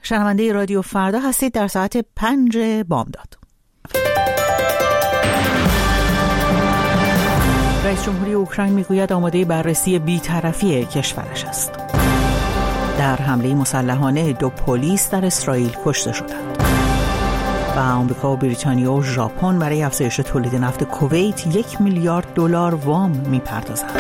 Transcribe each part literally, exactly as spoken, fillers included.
شنونده رادیو فردا هستید در ساعت پنج بامداد. رئیس جمهوری اوکراین میگوید آماده بررسی بی‌طرفی کشورش است. در حمله مسلحانه دو پلیس در اسرائیل کشته شدند. و آمریکا و بریتانیا و ژاپن برای افزایش تولید نفت کویت یک میلیارد دلار وام میپردازند.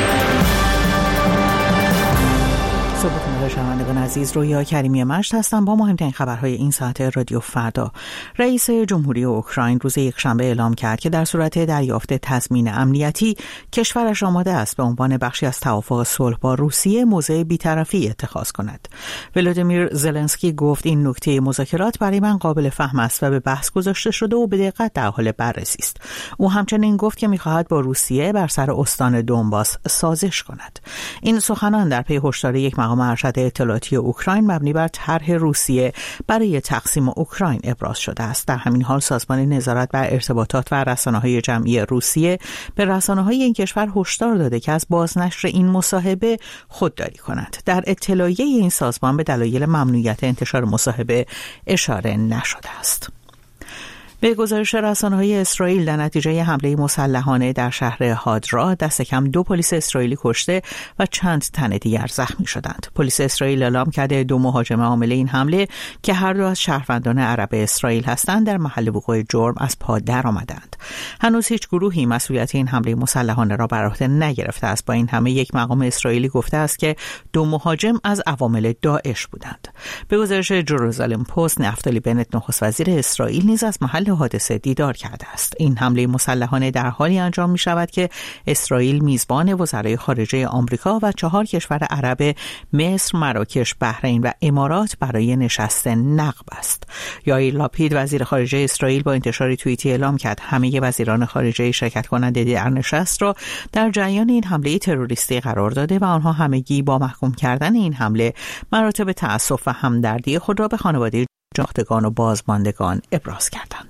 صبحتون شنوندگان عزیز، رویا کریمی مشت هستم با مهمترین خبرهای این ساعت رادیو فردا. رئیس جمهوری اوکراین روز یکشنبه اعلام کرد که در صورت دریافت تضمین امنیتی کشورش آماده است به عنوان بخشی از توافق صلح با روسیه موضع بی‌طرفی اتخاذ کند. ولادیمیر زلنسکی گفت این نکته مذاکرات برای من قابل فهم است و به بحث گذاشته شده و به دقت در حال بررسی است. او همچنین گفت که می‌خواهد با روسیه بر سر استان دونباس سازش کند. این سخنان در پی هشدار یک مقام ارشد اطلاعاتی اوکراین مبنی بر طرح روسیه برای تقسیم اوکراین ابراز شده است. در همین حال سازمان نظارت بر ارتباطات و رسانه‌های جمعی روسیه به رسانه‌های این کشور هشدار داده که از بازنشر این مصاحبه خودداری کنند. در اطلاعیه این سازمان به دلایل ممنوعیت انتشار مصاحبه اشاره نشده است. به گزارش رسانه‌های اسرائیل در نتیجه حمله مسلحانه در شهر هادرا دست کم دو پلیس اسرائیلی کشته و چند تن دیگر زخمی شدند. پلیس اسرائیل اعلام کرده دو مهاجم عامل این حمله که هر دو از شهروندان عرب اسرائیل هستند در محل وقوع جرم از پا درآمدند. هنوز هیچ گروهی مسئولیت این حمله مسلحانه را بر عهده نگرفته است. با این همه یک مقام اسرائیلی گفته است که دو مهاجم از عوامل داعش بودند. به گزارش جروزالم پست، نفتالی بنت نخست وزیر اسرائیل نیز از محل حادثه دیدار کرده است. این حمله مسلحانه در حالی انجام می شود که اسرائیل میزبان وزرای خارجه آمریکا و چهار کشور عرب مصر، مراکش، بحرین و امارات برای نشست نقب است. یائیر لاپید وزیر خارجه اسرائیل با انتشار توییتی اعلام کرد همه وزیران خارجه شرکت کننده در نشست را در جریان این حمله تروریستی قرار داده و آنها همگی با محکوم کردن این حمله مراتب تأسف و همدردی خود را به خانواده جاختگان و بازماندگان ابراز کردند.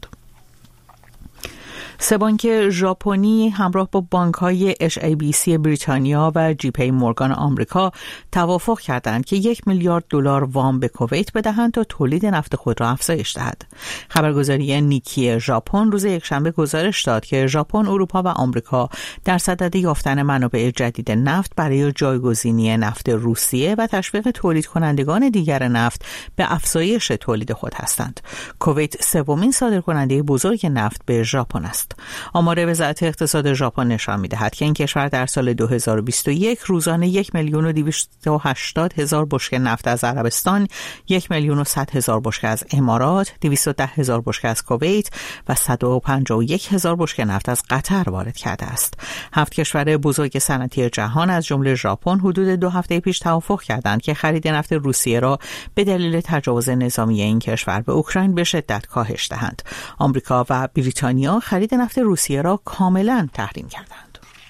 سه بانک ژاپنی همراه با بانک‌های اچ ای بی سی بریتانیا و جی پی مورگان آمریکا توافق کردند که یک میلیارد دلار وام به کویت بدهند تا تولید نفت خود را افزایش دهد. خبرگزاری نیکی ژاپن روز یکشنبه گزارش داد که ژاپن، اروپا و آمریکا در صدد یافتن منابع جدید نفت برای جایگزینی نفت روسیه و تشویق تولید کنندگان دیگر نفت به افزایش تولید خود هستند. کویت سومین صادرکننده بزرگ نفت به ژاپن است. آمار وزارت اقتصاد ژاپن نشان می‌دهد که این کشور در سال دو هزار و بیست و یک روزانه یک میلیون و دویست و هشتاد هزار بشکه نفت از عربستان، یک میلیون و صد هزار بشکه از امارات، دویست و ده هزار بشکه از کویت و صد و پنجاه و یک هزار بشکه نفت از قطر وارد کرده است. هفت کشور بزرگ صنعتی جهان از جمله ژاپن حدود دو هفته پیش توافق کردند که خرید نفت روسیه را به دلیل تجاوز نظامی این کشور به اوکراین به شدت کاهش دهند. آمریکا و بریتانیا خرید نفت روسیه را کاملا تحریم کردند.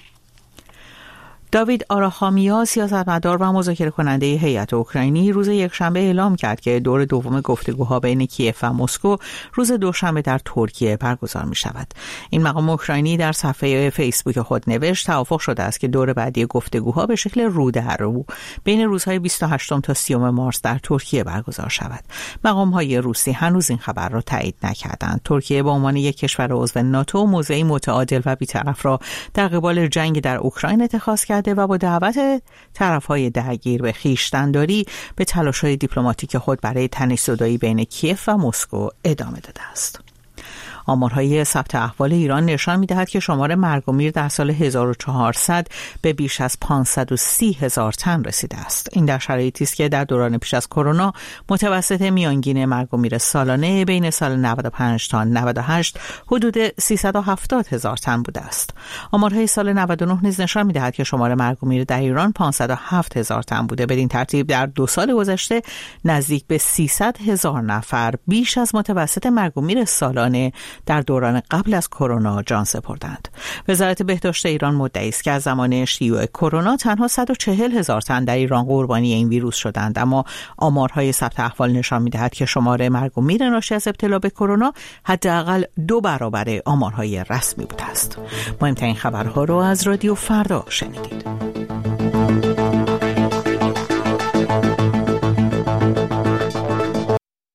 داوید آراخامیا، سیاستمدار و مذاکره کننده هیئت اوکراینی، روز یکشنبه اعلام کرد که دور دوم گفتگوها بین کیف و مسکو روز دوشنبه در ترکیه برگزار می شود. این مقام اوکراینی در صفحه فیسبوک خود نوشت توافق شده است که دور بعدی گفتگوها به شکل رو در رو بین روزهای بیست و هشتم تا سیوم مارس در ترکیه برگزار شود. مقام‌های روسی هنوز این خبر را تایید نکردند. ترکیه به عنوان یک کشور عضو ناتو موضعی متعادل و بی‌طرف را در قبال جنگ در اوکراین اتخاذ کرد و با دعوت طرف‌های درگیر به خویشتن‌داری به تلاش‌های دیپلماتیک خود برای تنش‌زدایی بین کیف و مسکو ادامه داده است. آمارهای ثبت احوال ایران نشان می‌دهد که شمار مرگ و میر در سال هزار و چهارصد به بیش از پانصد و سی هزار تن رسیده است. این در شرایطی است که در دوران پیش از کرونا متوسط میانگین مرگ و میر سالانه بین سال نود و پنج تا نود و هشت حدود سیصد و هفتاد هزار تن بوده است. آمارهای سال نود و نه نیز نشان می‌دهد که شمار مرگ و میر در ایران پانصد و هفت هزار تن بوده. بدین ترتیب در دو سال گذشته نزدیک به سیصد هزار نفر بیش از متوسط مرگ و میر سالانه در دوران قبل از کرونا جان سپردند. وزارت بهداشت ایران مدعی است که از زمان شیوع کرونا تنها صد و چهل هزار تن در ایران قربانی این ویروس شدند، اما آمارهای ثبت احوال نشان می‌دهد که شمار مرگ و میر ناشی از ابتلا به کرونا حداقل دو برابر آمارهای رسمی بوده است. مهمترین خبرها رو از رادیو فردا شنیدید.